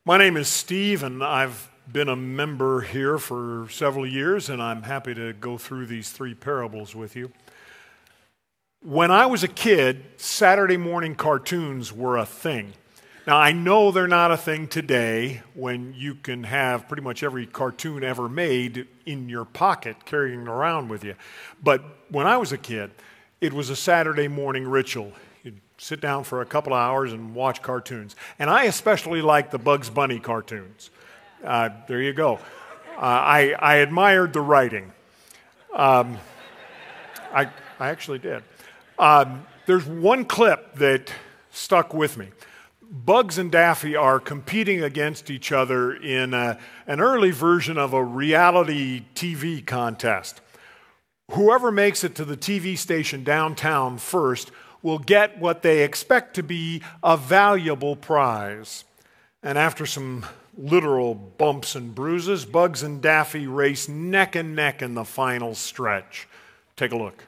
My name is Steve, and I've been a member here for several years, and I'm happy to go through these three parables with you. When I was a kid, Saturday morning cartoons were a thing. Now, I know they're not a thing today when you can have pretty much every cartoon ever made in your pocket, carrying it around with you. But when I was a kid, it was a Saturday morning ritual. You'd sit down for a couple of hours and watch cartoons. And I especially liked the Bugs Bunny cartoons. There you go. I admired the writing. I actually did. There's one clip that stuck with me. Bugs and Daffy are competing against each other in an early version of a reality TV contest. Whoever makes it to the TV station downtown first will get what they expect to be a valuable prize. And after some literal bumps and bruises, Bugs and Daffy race neck and neck in the final stretch. Take a look.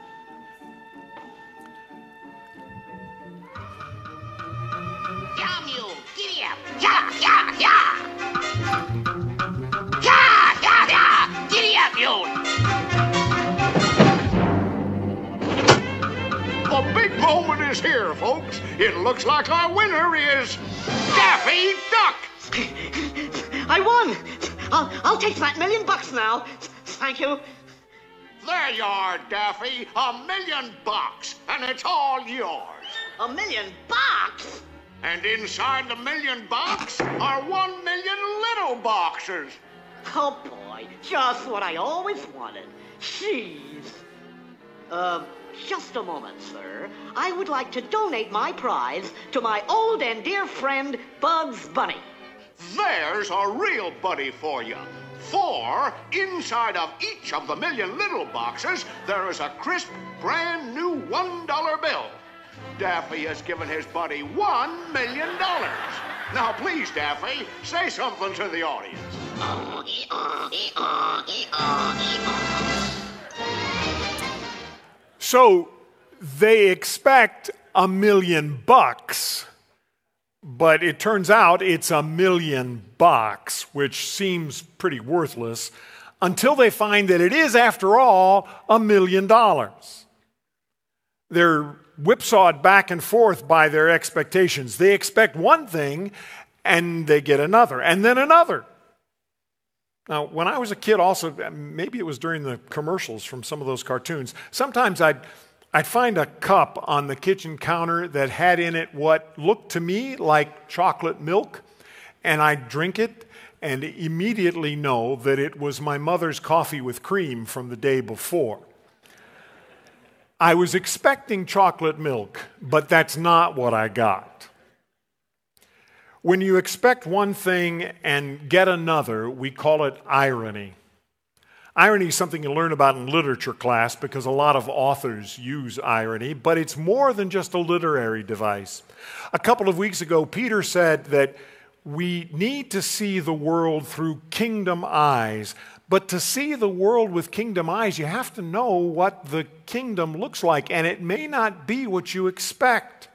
Yeah, mule, giddy up. Yeah, yeah, yeah. Yeah, yeah, yeah. Giddy up, mule. The big moment is here, folks. It looks like our winner is Daffy Duck. I won! I'll take that $1 million now. Thank you. There you are, Daffy. $1 million, and it's all yours. $1 million? And inside the $1 million are 1 million little boxes. Oh boy, just what I always wanted. Jeez. Just a moment, sir. I would like to donate my prize to my old and dear friend, Bugs Bunny. There's a real buddy for you. For inside of each of the $1 million little boxes, there is a crisp, brand new $1 bill. Daffy has given his buddy $1 million. Now, please, Daffy, say something to the audience. So they expect $1 million, but it turns out it's $1 million, which seems pretty worthless, until they find that it is, after all, $1 million. They're whipsawed back and forth by their expectations. They expect one thing, and they get another, and then another. Now, when I was a kid also, maybe it was during the commercials from some of those cartoons, sometimes I'd find a cup on the kitchen counter that had in it what looked to me like chocolate milk, and I'd drink it and immediately know that it was my mother's coffee with cream from the day before. I was expecting chocolate milk, but that's not what I got. When you expect one thing and get another, we call it irony. Irony is something you learn about in literature class because a lot of authors use irony, but it's more than just a literary device. A couple of weeks ago, Peter said that we need to see the world through kingdom eyes. But to see the world with kingdom eyes, you have to know what the kingdom looks like, and it may not be what you expect.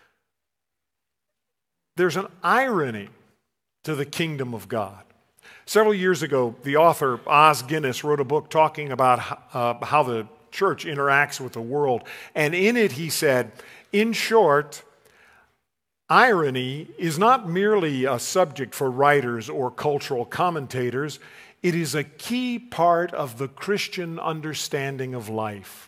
There's an irony to the kingdom of God. Several years ago, the author Os Guinness wrote a book talking about how the church interacts with the world. And in it he said, in short, irony is not merely a subject for writers or cultural commentators. It is a key part of the Christian understanding of life.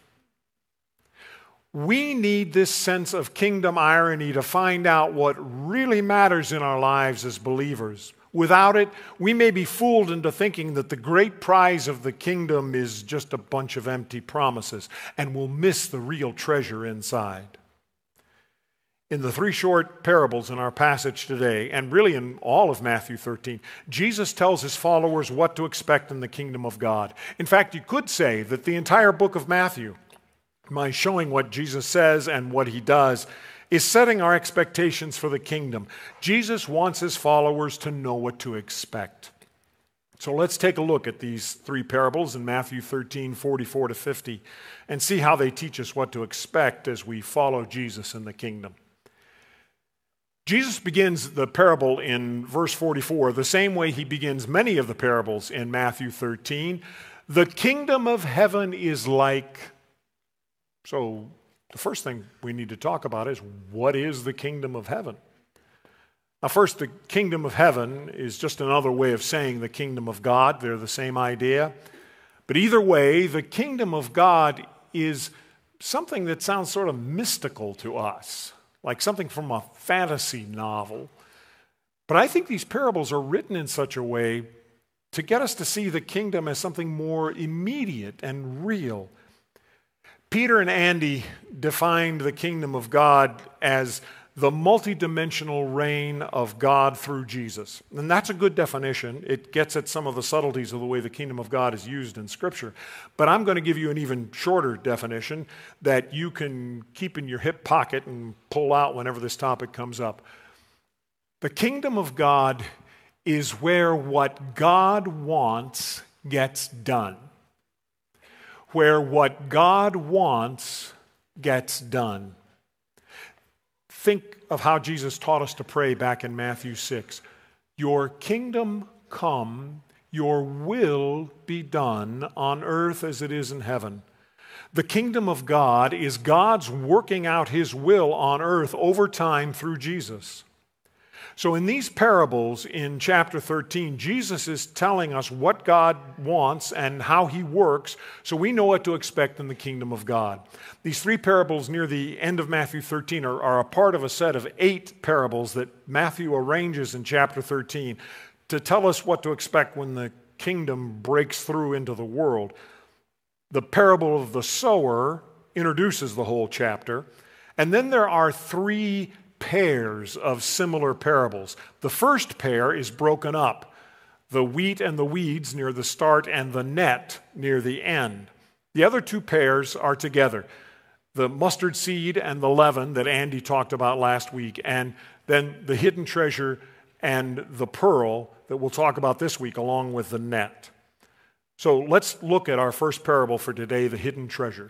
We need this sense of kingdom irony to find out what really matters in our lives as believers. Without it, we may be fooled into thinking that the great prize of the kingdom is just a bunch of empty promises, and we'll miss the real treasure inside. In the three short parables in our passage today, and really in all of Matthew 13, Jesus tells his followers what to expect in the kingdom of God. In fact, you could say that the entire book of Matthew, by showing what Jesus says and what he does, is setting our expectations for the kingdom. Jesus wants his followers to know what to expect. So let's take a look at these three parables in Matthew 13, 44 to 50, and see how they teach us what to expect as we follow Jesus in the kingdom. Jesus begins the parable in verse 44 the same way he begins many of the parables in Matthew 13. The kingdom of heaven is like. So the first thing we need to talk about is, what is the kingdom of heaven? Now first, the kingdom of heaven is just another way of saying the kingdom of God. They're the same idea. But either way, the kingdom of God is something that sounds sort of mystical to us, like something from a fantasy novel. But I think these parables are written in such a way to get us to see the kingdom as something more immediate and real. Peter and Andy defined the kingdom of God as the multidimensional reign of God through Jesus. And that's a good definition. It gets at some of the subtleties of the way the kingdom of God is used in Scripture. But I'm going to give you an even shorter definition that you can keep in your hip pocket and pull out whenever this topic comes up. The kingdom of God is where what God wants gets done. Where what God wants gets done. Think of how Jesus taught us to pray back in Matthew 6. Your kingdom come, your will be done on earth as it is in heaven. The kingdom of God is God's working out his will on earth over time through Jesus. So in these parables in chapter 13, Jesus is telling us what God wants and how he works, so we know what to expect in the kingdom of God. These three parables near the end of Matthew 13 are a part of a set of 8 parables that Matthew arranges in chapter 13 to tell us what to expect when the kingdom breaks through into the world. The parable of the sower introduces the whole chapter, and then there are 3 pairs of similar parables. The first pair is broken up, the wheat and the weeds near the start and the net near the end. The other 2 pairs are together, the mustard seed and the leaven that Andy talked about last week, and then the hidden treasure and the pearl that we'll talk about this week along with the net. So let's look at our first parable for today, the hidden treasure.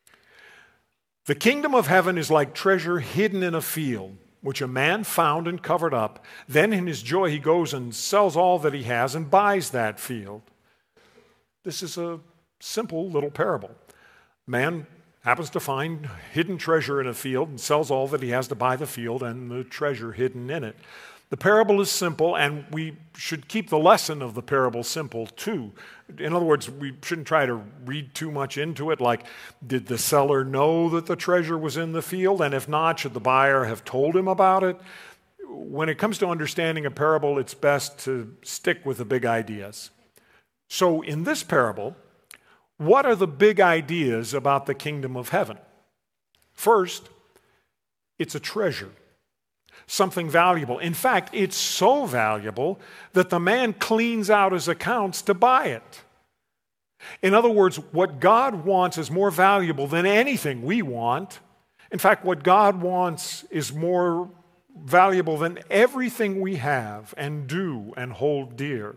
The kingdom of heaven is like treasure hidden in a field, which a man found and covered up. Then in his joy he goes and sells all that he has and buys that field. This is a simple little parable. Man happens to find hidden treasure in a field and sells all that he has to buy the field and the treasure hidden in it. The parable is simple, and we should keep the lesson of the parable simple too. In other words, we shouldn't try to read too much into it, like, did the seller know that the treasure was in the field? And if not, should the buyer have told him about it? When it comes to understanding a parable, it's best to stick with the big ideas. So in this parable, what are the big ideas about the kingdom of heaven? First, it's a treasure. Something valuable. In fact, it's so valuable that the man cleans out his accounts to buy it. In other words, what God wants is more valuable than anything we want. In fact, what God wants is more valuable than everything we have and do and hold dear.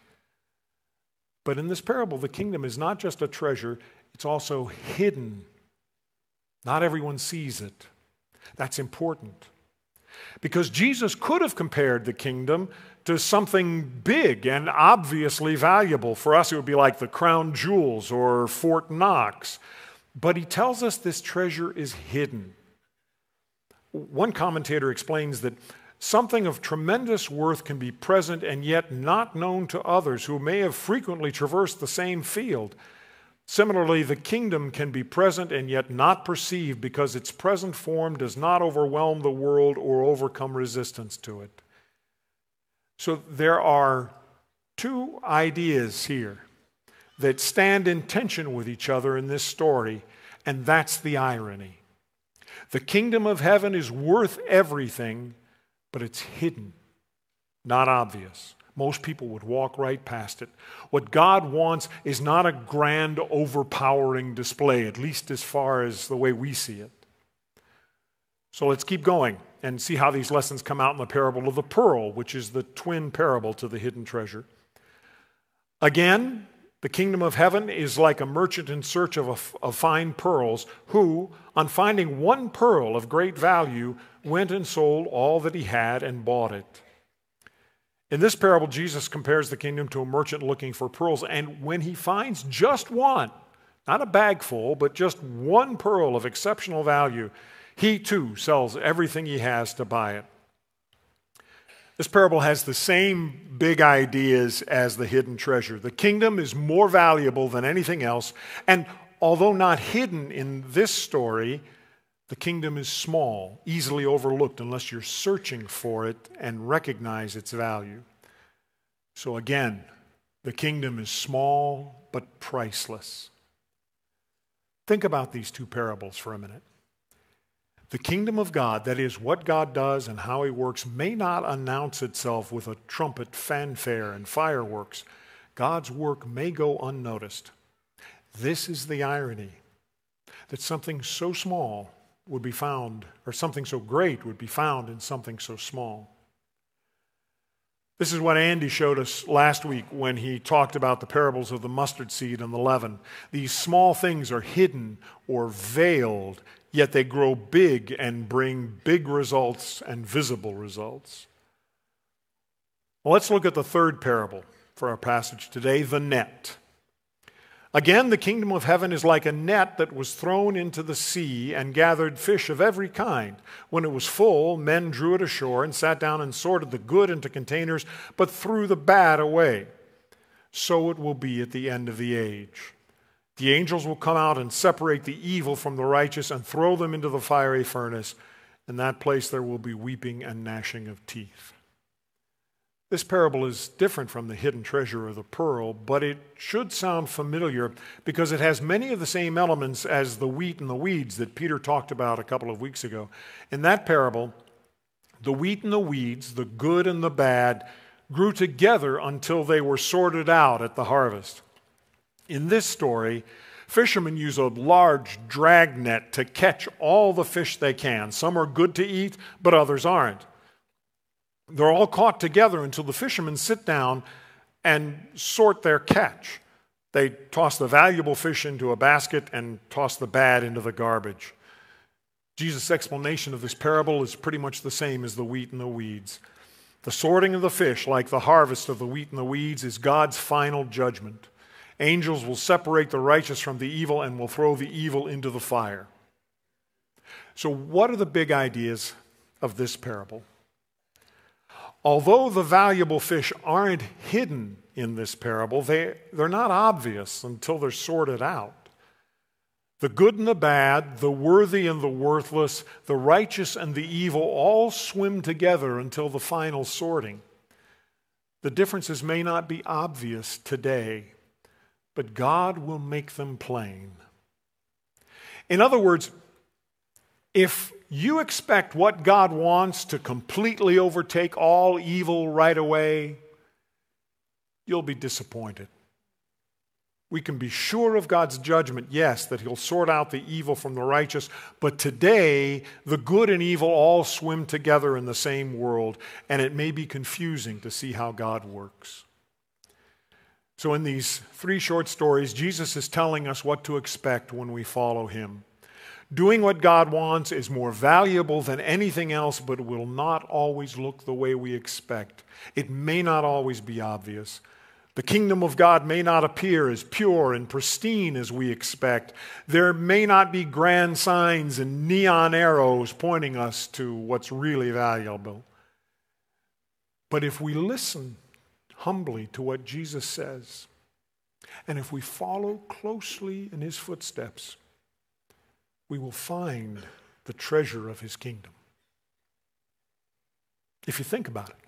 But in this parable, the kingdom is not just a treasure, it's also hidden. Not everyone sees it. That's important. Because Jesus could have compared the kingdom to something big and obviously valuable. For us, it would be like the crown jewels or Fort Knox. But he tells us this treasure is hidden. One commentator explains that something of tremendous worth can be present and yet not known to others who may have frequently traversed the same field. Similarly, the kingdom can be present and yet not perceived because its present form does not overwhelm the world or overcome resistance to it. So there are 2 ideas here that stand in tension with each other in this story, and that's the irony. The kingdom of heaven is worth everything, but it's hidden, not obvious. Most people would walk right past it. What God wants is not a grand, overpowering display, at least as far as the way we see it. So let's keep going and see how these lessons come out in the parable of the pearl, which is the twin parable to the hidden treasure. Again, The kingdom of heaven is like a merchant in search of fine pearls who, on finding one pearl of great value, went and sold all that he had and bought it. In this parable, Jesus compares the kingdom to a merchant looking for pearls, and when he finds just one, not a bag full, but just one pearl of exceptional value, he too sells everything he has to buy it. This parable has the same big ideas as the hidden treasure. The kingdom is more valuable than anything else, and although not hidden in this story, the kingdom is small, easily overlooked unless you're searching for it and recognize its value. So again, the kingdom is small but priceless. Think about these two parables for a minute. The kingdom of God, that is, what God does and how he works, may not announce itself with a trumpet, fanfare, and fireworks. God's work may go unnoticed. This is the irony, that something so small would be found, or something so great would be found in something so small. This is what Andy showed us last week when he talked about the parables of the mustard seed and the leaven. These small things are hidden or veiled, yet they grow big and bring big results and visible results. Well, let's look at the third parable for our passage today, the net. Again, the kingdom of heaven is like a net that was thrown into the sea and gathered fish of every kind. When it was full, men drew it ashore and sat down and sorted the good into containers, but threw the bad away. So it will be at the end of the age. The angels will come out and separate the evil from the righteous and throw them into the fiery furnace. In that place there will be weeping and gnashing of teeth. This parable is different from the hidden treasure or the pearl, but it should sound familiar because it has many of the same elements as the wheat and the weeds that Peter talked about a couple of weeks ago. In that parable, the wheat and the weeds, the good and the bad, grew together until they were sorted out at the harvest. In this story, fishermen use a large drag net to catch all the fish they can. Some are good to eat, but others aren't. They're all caught together until the fishermen sit down and sort their catch. They toss the valuable fish into a basket and toss the bad into the garbage. Jesus' explanation of this parable is pretty much the same as the wheat and the weeds. The sorting of the fish, like the harvest of the wheat and the weeds, is God's final judgment. Angels will separate the righteous from the evil and will throw the evil into the fire. So what are the big ideas of this parable? Although the valuable fish aren't hidden in this parable, they're not obvious until they're sorted out. The good and the bad, the worthy and the worthless, the righteous and the evil all swim together until the final sorting. The differences may not be obvious today, but God will make them plain. In other words, if you expect what God wants to completely overtake all evil right away, you'll be disappointed. We can be sure of God's judgment, yes, that he'll sort out the evil from the righteous, but today the good and evil all swim together in the same world, and it may be confusing to see how God works. So in these 3 short stories, Jesus is telling us what to expect when we follow him. Doing what God wants is more valuable than anything else, but will not always look the way we expect. It may not always be obvious. The kingdom of God may not appear as pure and pristine as we expect. There may not be grand signs and neon arrows pointing us to what's really valuable. But if we listen humbly to what Jesus says, and if we follow closely in his footsteps, we will find the treasure of his kingdom. If you think about it,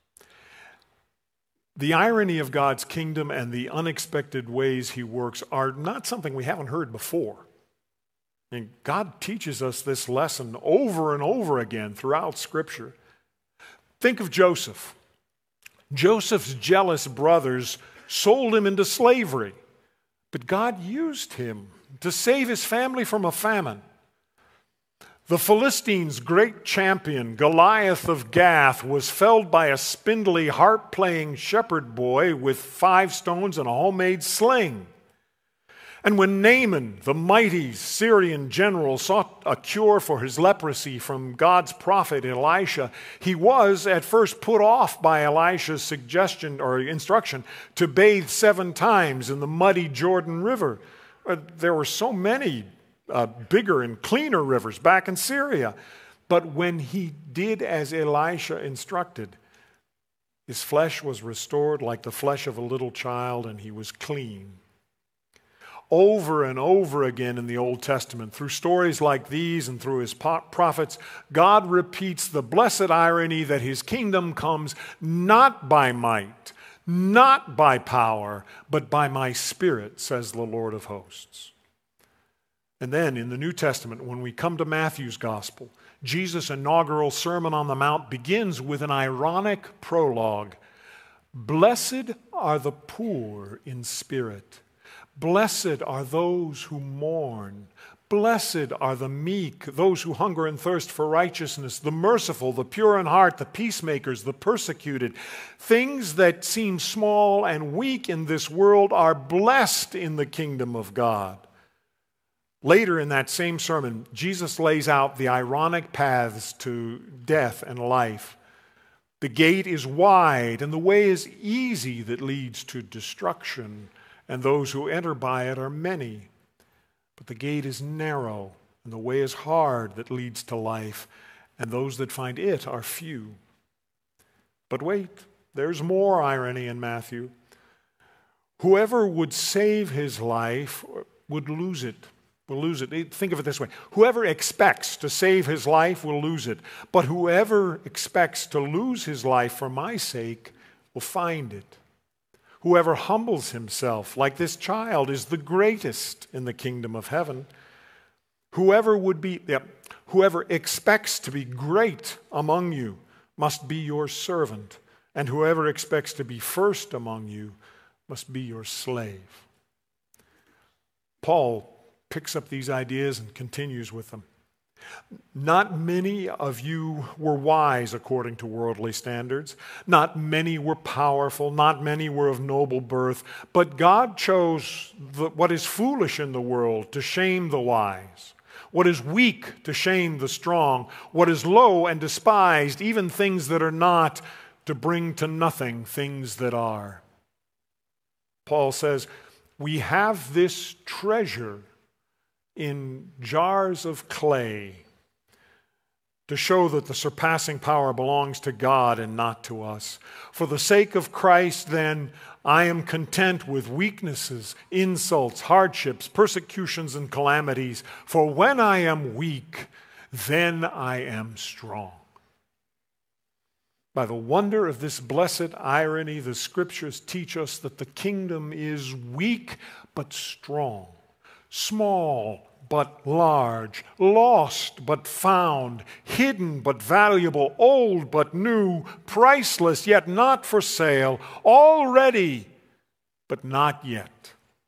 the irony of God's kingdom and the unexpected ways he works are not something we haven't heard before. I mean, God teaches us this lesson over and over again throughout Scripture. Think of Joseph. Joseph's jealous brothers sold him into slavery, but God used him to save his family from a famine. The Philistines' great champion, Goliath of Gath, was felled by a spindly, harp-playing shepherd boy with 5 stones and a homemade sling. And when Naaman, the mighty Syrian general, sought a cure for his leprosy from God's prophet Elisha, he was at first put off by Elisha's suggestion or instruction to bathe 7 times in the muddy Jordan River. There were so many bigger and cleaner rivers back in Syria. But when he did as Elisha instructed, his flesh was restored like the flesh of a little child, and he was clean. Over and over again in the Old Testament, through stories like these and through his prophets, God repeats the blessed irony that his kingdom comes not by might, not by power, but by my Spirit, says the Lord of hosts. And then in the New Testament, when we come to Matthew's Gospel, Jesus' inaugural Sermon on the Mount begins with an ironic prologue. Blessed are the poor in spirit. Blessed are those who mourn. Blessed are the meek, those who hunger and thirst for righteousness, the merciful, the pure in heart, the peacemakers, the persecuted. Things that seem small and weak in this world are blessed in the kingdom of God. Later in that same sermon, Jesus lays out the ironic paths to death and life. The gate is wide and the way is easy that leads to destruction, and those who enter by it are many. But the gate is narrow and the way is hard that leads to life, and those that find it are few. But wait, there's more irony in Matthew. Whoever would save his life would lose it. Will lose it. Think of it this way. Whoever expects to save his life will lose it. But whoever expects to lose his life for my sake will find it. Whoever humbles himself like this child is the greatest in the kingdom of heaven. Whoever expects to be great among you must be your servant. And whoever expects to be first among you must be your slave. Paul picks up these ideas and continues with them. Not many of you were wise according to worldly standards. Not many were powerful. Not many were of noble birth. But God chose what is foolish in the world to shame the wise, what is weak to shame the strong, what is low and despised, even things that are not, to bring to nothing things that are. Paul says, we have this treasure in jars of clay to show that the surpassing power belongs to God and not to us. For the sake of Christ, then, I am content with weaknesses, insults, hardships, persecutions, and calamities. For when I am weak, then I am strong. By the wonder of this blessed irony, the Scriptures teach us that the kingdom is weak but strong, small but large, lost but found, hidden but valuable, old but new, priceless yet not for sale, already but not yet.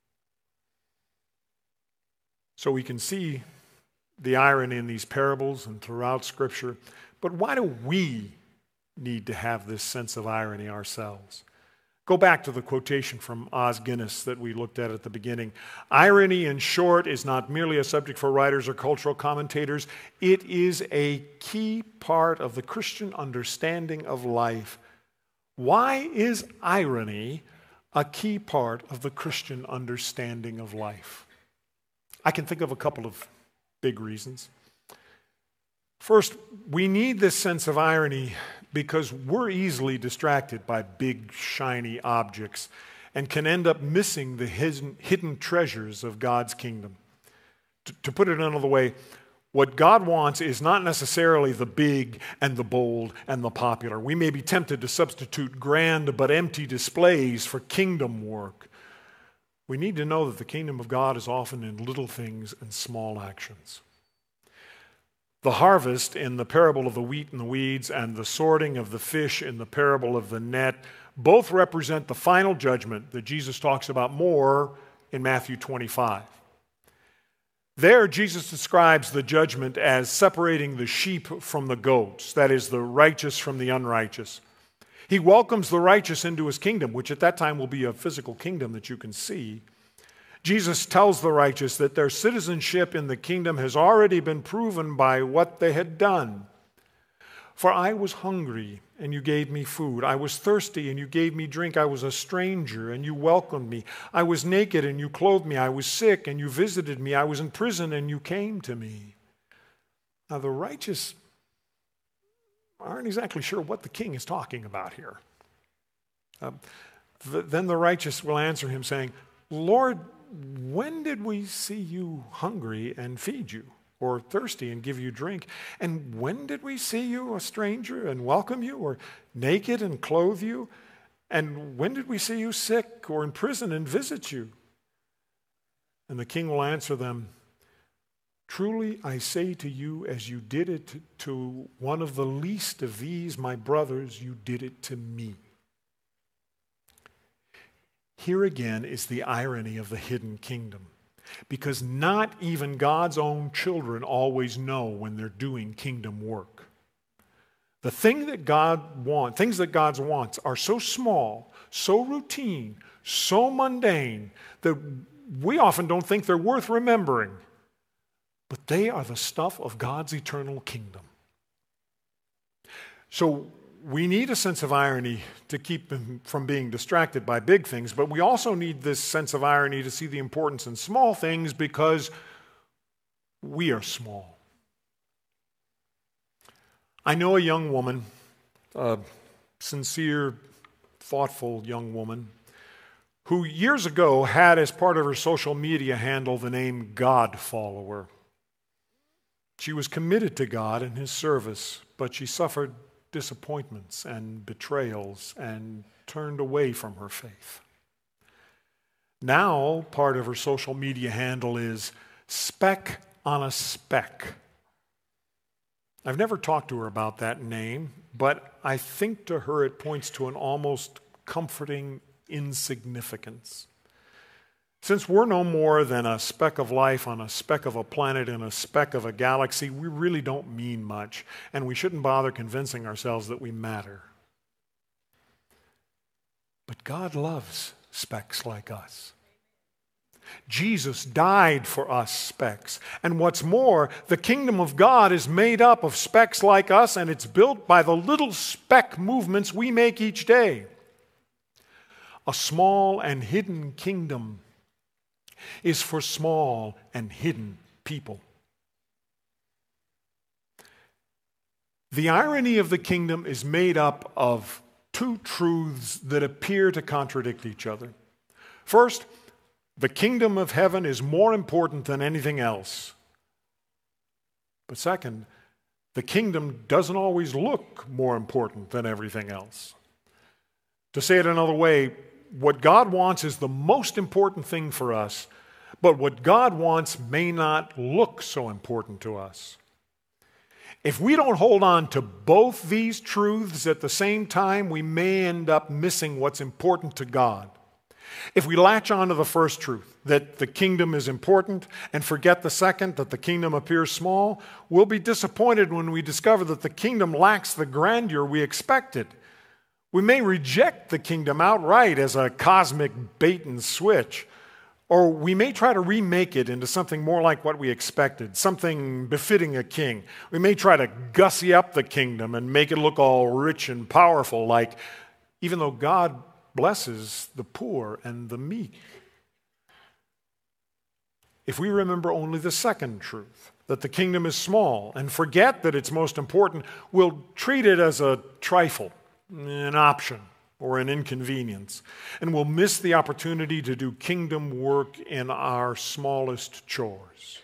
So we can see the irony in these parables and throughout Scripture, but why do we need to have this sense of irony ourselves? Go back to the quotation from Os Guinness that we looked at the beginning. Irony, in short, is not merely a subject for writers or cultural commentators. It is a key part of the Christian understanding of life. Why is irony a key part of the Christian understanding of life? I can think of a couple of big reasons. First, we need this sense of irony because we're easily distracted by big, shiny objects and can end up missing the hidden treasures of God's kingdom. To put it another way, what God wants is not necessarily the big and the bold and the popular. We may be tempted to substitute grand but empty displays for kingdom work. We need to know that the kingdom of God is often in little things and small actions. The harvest in the parable of the wheat and the weeds and the sorting of the fish in the parable of the net both represent the final judgment that Jesus talks about more in Matthew 25. There, Jesus describes the judgment as separating the sheep from the goats, that is, the righteous from the unrighteous. He welcomes the righteous into his kingdom, which at that time will be a physical kingdom that you can see. Jesus tells the righteous that their citizenship in the kingdom has already been proven by what they had done. For I was hungry, and you gave me food. I was thirsty, and you gave me drink. I was a stranger, and you welcomed me. I was naked, and you clothed me. I was sick, and you visited me. I was in prison, and you came to me. Now, the righteous aren't exactly sure what the king is talking about here. Then the righteous will answer him saying, Lord, when did we see you hungry and feed you, or thirsty and give you drink? And when did we see you a stranger and welcome you, or naked and clothe you? And when did we see you sick or in prison and visit you? And the king will answer them, truly I say to you, as you did it to one of the least of these, my brothers, you did it to me. Here again is the irony of the hidden kingdom, because not even God's own children always know when they're doing kingdom work. The things that God wants are so small, so routine, so mundane that we often don't think they're worth remembering. But they are the stuff of God's eternal kingdom. So we need a sense of irony to keep them from being distracted by big things, but we also need this sense of irony to see the importance in small things because we are small. I know a young woman, a sincere, thoughtful young woman, who years ago had as part of her social media handle the name God Follower. She was committed to God and his service, but she suffered disappointments and betrayals and turned away from her faith. Now, part of her social media handle is Speck on a Speck. I've never talked to her about that name, but I think to her it points to an almost comforting insignificance. Since we're no more than a speck of life on a speck of a planet in a speck of a galaxy, we really don't mean much, and we shouldn't bother convincing ourselves that we matter. But God loves specks like us. Jesus died for us specks. And what's more, the kingdom of God is made up of specks like us, and it's built by the little speck movements we make each day. A small and hidden kingdom is for small and hidden people. The irony of the kingdom is made up of two truths that appear to contradict each other. First, the kingdom of heaven is more important than anything else. But second, the kingdom doesn't always look more important than everything else. To say it another way, what God wants is the most important thing for us, but what God wants may not look so important to us. If we don't hold on to both these truths at the same time, we may end up missing what's important to God. If we latch on to the first truth, that the kingdom is important, and forget the second, that the kingdom appears small, we'll be disappointed when we discover that the kingdom lacks the grandeur we expected. We may reject the kingdom outright as a cosmic bait and switch, or we may try to remake it into something more like what we expected, something befitting a king. We may try to gussy up the kingdom and make it look all rich and powerful, like even though God blesses the poor and the meek. If we remember only the second truth, that the kingdom is small, and forget that it's most important, we'll treat it as a trifle, an option, or an inconvenience, and we'll miss the opportunity to do kingdom work in our smallest chores.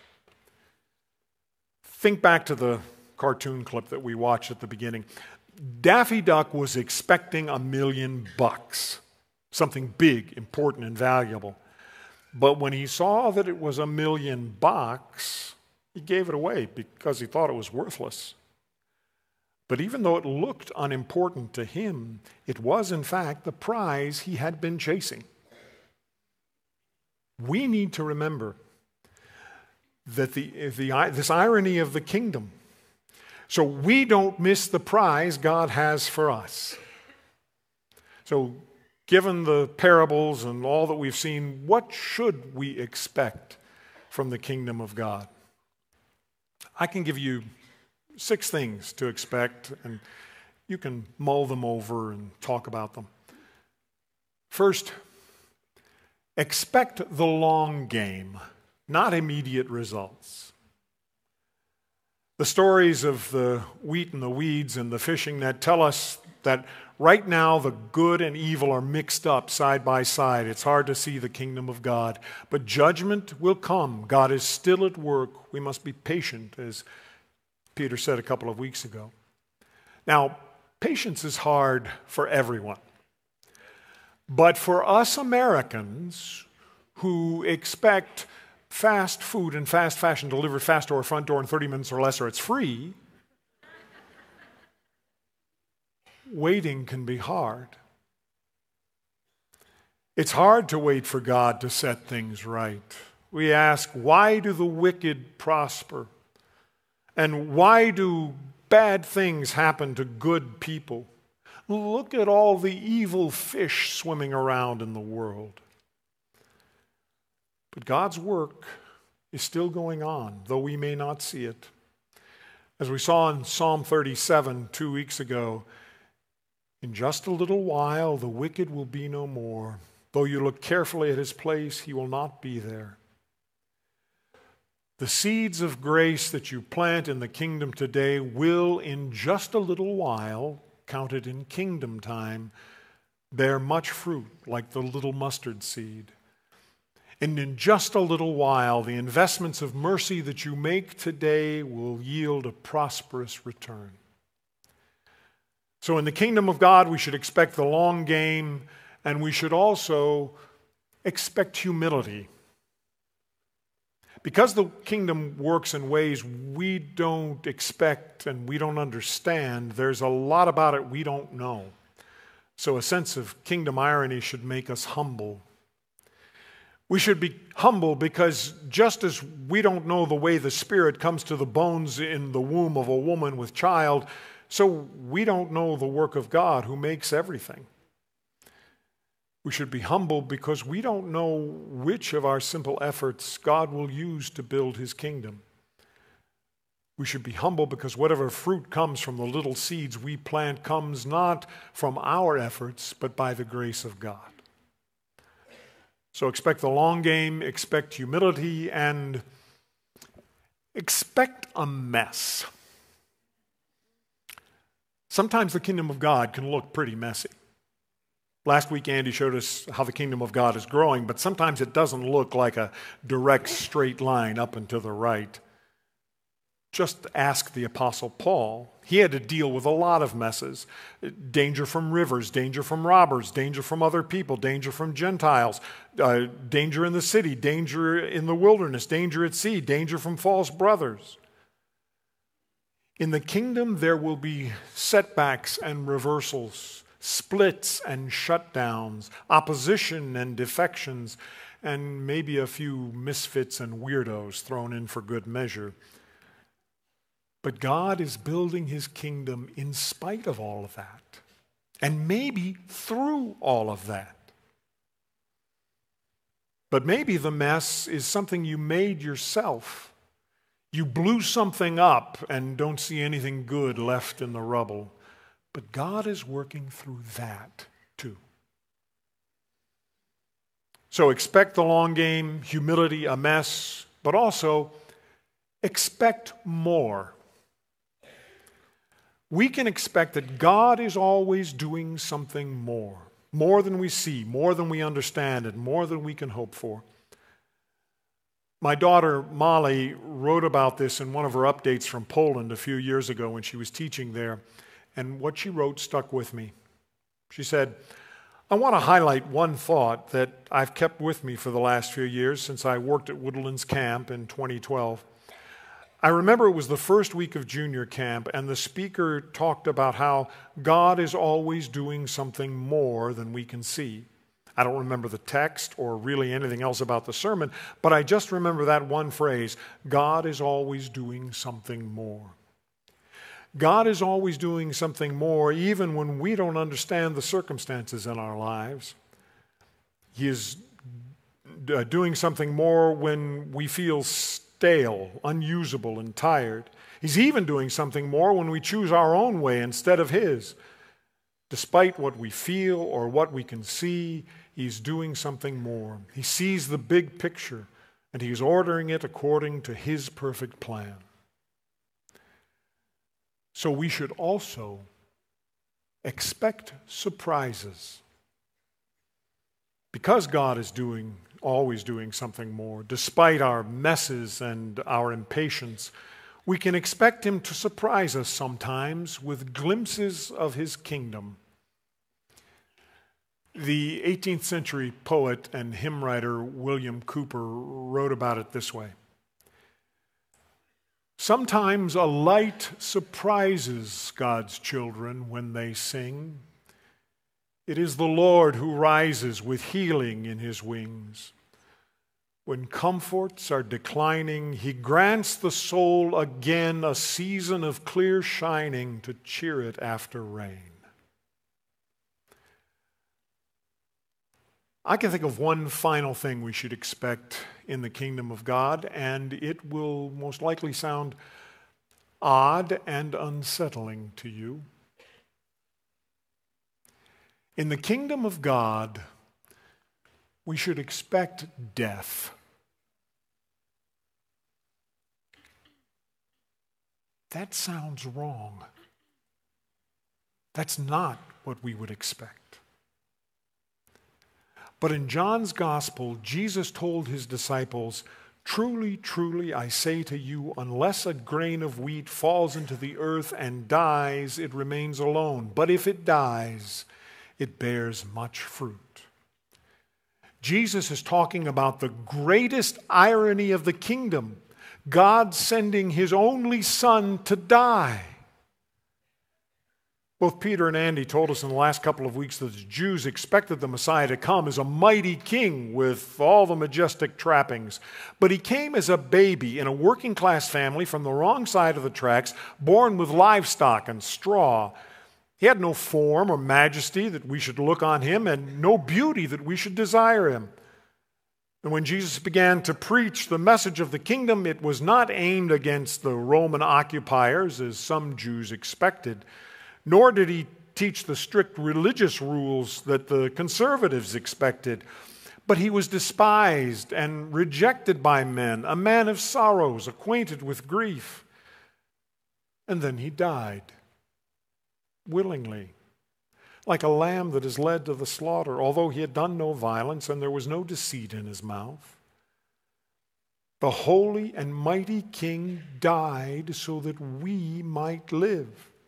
Think back to the cartoon clip that we watched at the beginning. Daffy Duck was expecting $1 million, something big, important, and valuable. But when he saw that it was $1 million, he gave it away because he thought it was worthless. But even though it looked unimportant to him, it was in fact the prize he had been chasing. We need to remember that this irony of the kingdom. So we don't miss the prize God has for us. So given the parables and all that we've seen, what should we expect from the kingdom of God? I can give you 6 things to expect, and you can mull them over and talk about them. First, expect the long game, not immediate results. The stories of the wheat and the weeds and the fishing net tell us that right now the good and evil are mixed up side by side. It's hard to see the kingdom of God, but judgment will come. God is still at work. We must be patient, as Peter said a couple of weeks ago. Now, patience is hard for everyone. But for us Americans who expect fast food and fast fashion delivered fast to our front door in 30 minutes or less, or it's free, waiting can be hard. It's hard to wait for God to set things right. We ask, why do the wicked prosper? And why do bad things happen to good people? Look at all the evil fish swimming around in the world. But God's work is still going on, though we may not see it. As we saw in Psalm 37 2 weeks ago, in just a little while the wicked will be no more. Though you look carefully at his place, he will not be there. The seeds of grace that you plant in the kingdom today will, in just a little while, counted in kingdom time, bear much fruit like the little mustard seed. And in just a little while, the investments of mercy that you make today will yield a prosperous return. So in the kingdom of God, we should expect the long game, and we should also expect humility. Because the kingdom works in ways we don't expect and we don't understand, there's a lot about it we don't know. So a sense of kingdom irony should make us humble. We should be humble because just as we don't know the way the Spirit comes to the bones in the womb of a woman with child, so we don't know the work of God who makes everything. We should be humble because we don't know which of our simple efforts God will use to build his kingdom. We should be humble because whatever fruit comes from the little seeds we plant comes not from our efforts, but by the grace of God. So expect the long game, expect humility, and expect a mess. Sometimes the kingdom of God can look pretty messy. Last week, Andy showed us how the kingdom of God is growing, but sometimes it doesn't look like a direct, straight line up and to the right. Just ask the Apostle Paul. He had to deal with a lot of messes. Danger from rivers, danger from robbers, danger from other people, danger from Gentiles, danger in the city, danger in the wilderness, danger at sea, danger from false brothers. In the kingdom, there will be setbacks and reversals, splits and shutdowns, opposition and defections, and maybe a few misfits and weirdos thrown in for good measure. But God is building his kingdom in spite of all of that, and maybe through all of that. But maybe the mess is something you made yourself. You blew something up and don't see anything good left in the rubble. But God is working through that too. So expect the long game, humility, a mess, but also expect more. We can expect that God is always doing something more than we see, more than we understand, and more than we can hope for. My daughter, Molly, wrote about this in one of her updates from Poland a few years ago when she was teaching there. And what she wrote stuck with me. She said, I want to highlight one thought that I've kept with me for the last few years since I worked at Woodlands Camp in 2012. I remember it was the first week of junior camp, and the speaker talked about how God is always doing something more than we can see. I don't remember the text or really anything else about the sermon, but I just remember that one phrase, God is always doing something more. God is always doing something more even when we don't understand the circumstances in our lives. He is doing something more when we feel stale, unusable, and tired. He's even doing something more when we choose our own way instead of His. Despite what we feel or what we can see, He's doing something more. He sees the big picture, and He's ordering it according to His perfect plan. So we should also expect surprises. Because God is always doing something more, despite our messes and our impatience, we can expect Him to surprise us sometimes with glimpses of His kingdom. The 18th century poet and hymn writer William Cowper wrote about it this way. Sometimes a light surprises God's children when they sing. It is the Lord who rises with healing in His wings. When comforts are declining, He grants the soul again a season of clear shining to cheer it after rain. I can think of one final thing we should expect in the kingdom of God, and it will most likely sound odd and unsettling to you. In the kingdom of God, we should expect death. That sounds wrong. That's not what we would expect. But in John's Gospel, Jesus told His disciples, "Truly, truly, I say to you, unless a grain of wheat falls into the earth and dies, it remains alone. But if it dies, it bears much fruit." Jesus is talking about the greatest irony of the kingdom, God sending His only Son to die. Both Peter and Andy told us in the last couple of weeks that the Jews expected the Messiah to come as a mighty king with all the majestic trappings. But He came as a baby in a working class family from the wrong side of the tracks, born with livestock and straw. He had no form or majesty that we should look on Him, and no beauty that we should desire Him. And when Jesus began to preach the message of the kingdom, it was not aimed against the Roman occupiers, as some Jews expected, nor did He teach the strict religious rules that the conservatives expected. But He was despised and rejected by men, a man of sorrows, acquainted with grief. And then He died, willingly, like a lamb that is led to the slaughter, although He had done no violence and there was no deceit in His mouth. The holy and mighty King died so that we might live.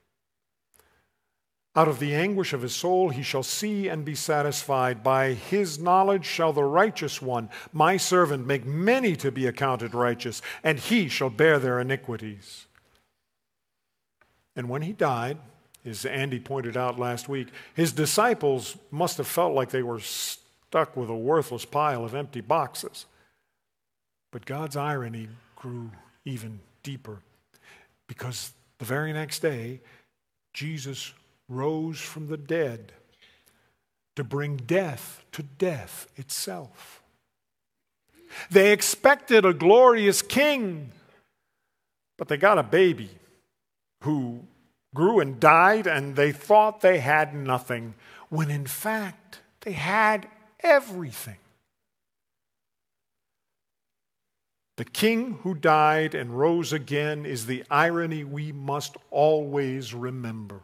Out of the anguish of His soul He shall see and be satisfied. By His knowledge shall the righteous one, my servant, make many to be accounted righteous, and He shall bear their iniquities. And when He died, as Andy pointed out last week, His disciples must have felt like they were stuck with a worthless pile of empty boxes. But God's irony grew even deeper, because the very next day, Jesus rose from the dead to bring death to death itself. They expected a glorious king, but they got a baby who grew and died, and they thought they had nothing, when in fact they had everything. The king who died and rose again is the irony we must always remember.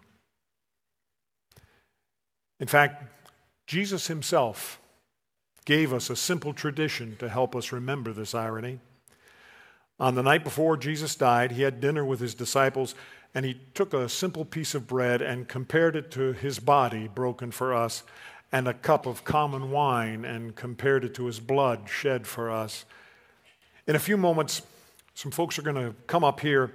In fact, Jesus Himself gave us a simple tradition to help us remember this irony. On the night before Jesus died, He had dinner with His disciples, and He took a simple piece of bread and compared it to His body broken for us, and a cup of common wine, and compared it to His blood shed for us. In a few moments, some folks are going to come up here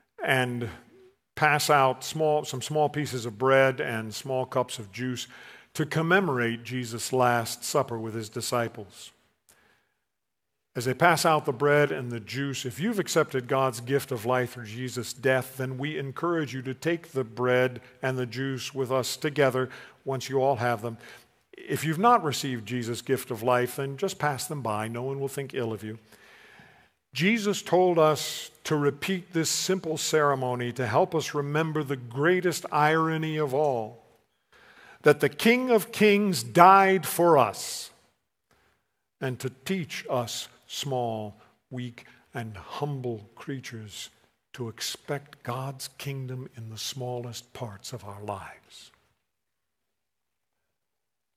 and pass out some small pieces of bread and small cups of juice to commemorate Jesus' Last Supper with his disciples. As they pass out the bread and the juice, if you've accepted God's gift of life through Jesus' death, then we encourage you to take the bread and the juice with us together once you all have them. If you've not received Jesus' gift of life, then just pass them by. No one will think ill of you. Jesus told us to repeat this simple ceremony to help us remember the greatest irony of all, that the King of Kings died for us, and to teach us small, weak, and humble creatures to expect God's kingdom in the smallest parts of our lives.